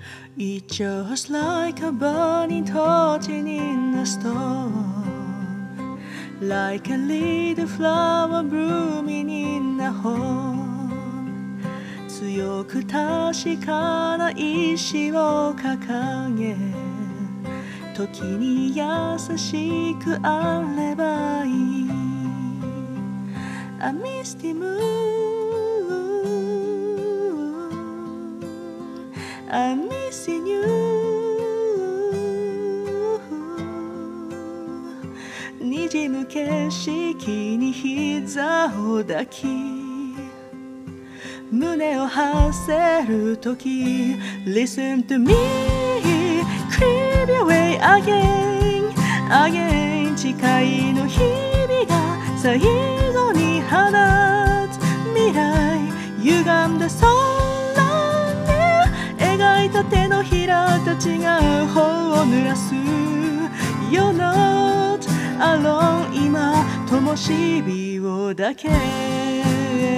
It's just like a burning torch in a storm, like a little flower blooming in a hole。 強く確かな意志を掲げ、時に優しくあればいい。 A misty moon, I'm missing you。 滲む景色に膝を抱き、胸を張せるとき Listen to me, creep away again, again。 誓いの日々が最後に放つ未来、歪んだ空に描いた手のひらと違う方を濡らす。 You're not alone、 今灯火をだけ